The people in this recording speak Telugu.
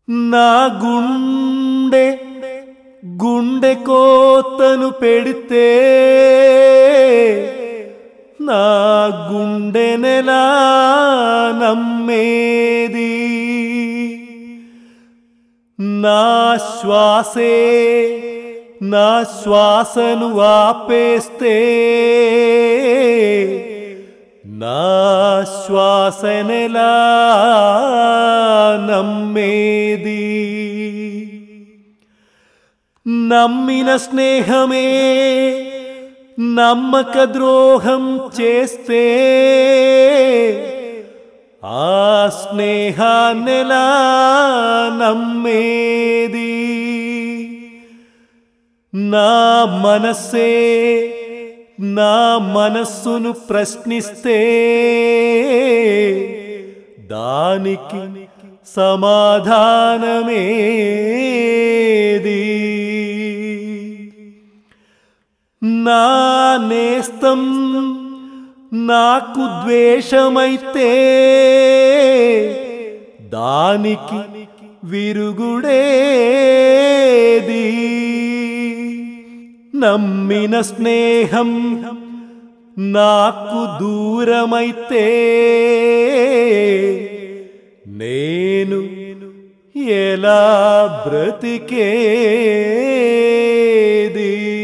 నా గుండె కోతను పెడితే నా గుండెనెలా నమ్మేది? నా శ్వాసను ఆపేస్తే నా శ్వాసనెలా నమ్మేది? నమ్మిన స్నేహమే నమ్మక ద్రోహం చేస్తే ఆ స్నేహాన్నెలా నమ్మేది? నా మనస్సును ప్రశ్నిస్తే దానికి సమాధానమేది? నా నేస్తం నాకు ద్వేషమైతే దానికి విరుగుడేది? నమ్మిన స్నేహం నాకు దూరమైతే నేను ఎలా బ్రతికేది?